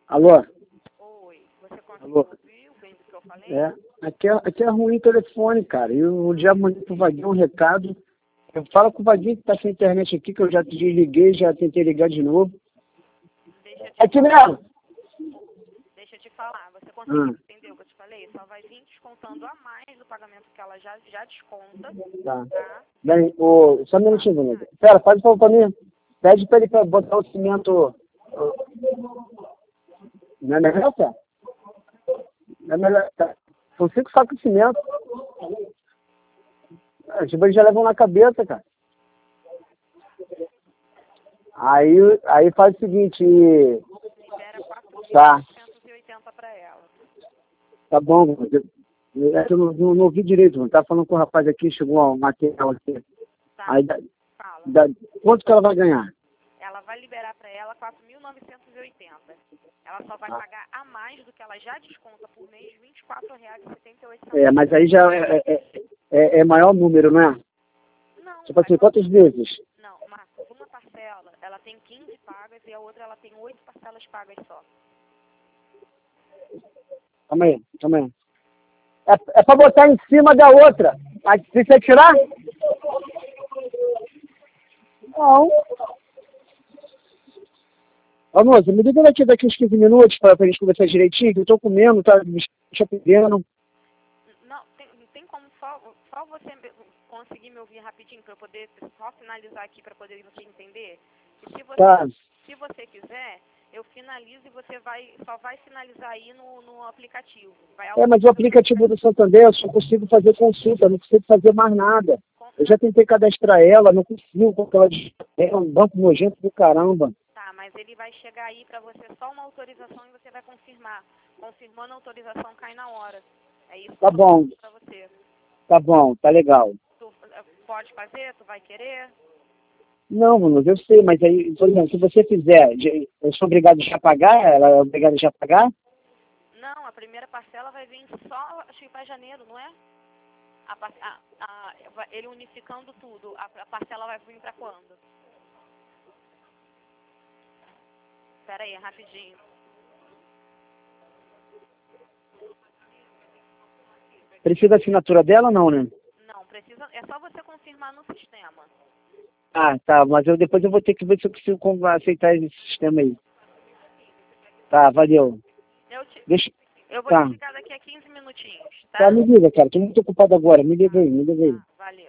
Alô? Oi, você conseguiu Alô? ouvir o bem do que eu falei? É. Aqui é ruim o telefone, cara. E eu já mandei pro Vaguinho um recado. Eu falo com o Vaguinho que tá sem internet aqui, que eu já desliguei, já tentei ligar de novo. Aqui mesmo! Deixa eu te falar, você conseguiu entender o que eu te falei? Só vai vir descontando a mais do pagamento que ela já desconta. Tá. Tá? Bem, só um minutinho, Vanessa. Pera, faz um favor pra mim. Pede pra ele pra botar o cimento. Não é melhor, cara? Não é melhor. Tá. São 5 sacos de cimento. Tipo, eles já levam na cabeça, cara. Aí faz o seguinte. Libera Tá. 4.980 pra ela. Tá bom. Eu não ouvi direito, mano. Tá falando com o rapaz aqui, chegou um material aqui. Tá, Aí fala. quanto que ela vai ganhar? Ela vai liberar pra ela 4.980. Ela só vai pagar a mais do que ela já desconta por mês, R$ 24,78. É, mas aí já é maior número, não é? Não, Tipo assim, quantas vezes? não, Marcos, uma parcela, ela tem 15 pagas e a outra ela tem 8 parcelas pagas só. Calma aí. É pra botar em cima da outra. Mas se você tirar? Não. Ô, moça, me liga daqui uns 15 minutos pra gente conversar direitinho, que eu tô comendo, tá me pedindo. Não, tem como só você conseguir me ouvir rapidinho para eu poder só finalizar aqui para poder você entender? E se você quiser, eu finalizo e você só vai finalizar aí no aplicativo. Mas o aplicativo do Santander eu só consigo fazer consulta, não consigo fazer mais nada. Eu já tentei cadastrar ela, não consigo, porque ela é um banco nojento do caramba. Tá, mas ele vai chegar aí para você só uma autorização e você vai confirmar. Confirmando a autorização cai na hora. É isso que Tá eu bom. vou para você. Tá bom, tá legal. Tu pode fazer? Tu vai querer? Não, mano, eu sei, mas aí, por exemplo, se você fizer, eu sou obrigado já a pagar? Ela é obrigada já a pagar? Não, a primeira parcela vai vir só, acho que para janeiro, não é? Ele unificando tudo, a parcela vai vir para quando? Espera aí, rapidinho. Precisa da assinatura dela ou não, né? Não, precisa, é só você confirmar no sistema. Ah, tá, mas depois eu vou ter que ver se eu consigo aceitar esse sistema aí. Tá, valeu. Eu vou Tá. te ligar daqui a 15 minutinhos, tá? Tá, me liga, cara, tô muito ocupado agora, me liga aí. Valeu.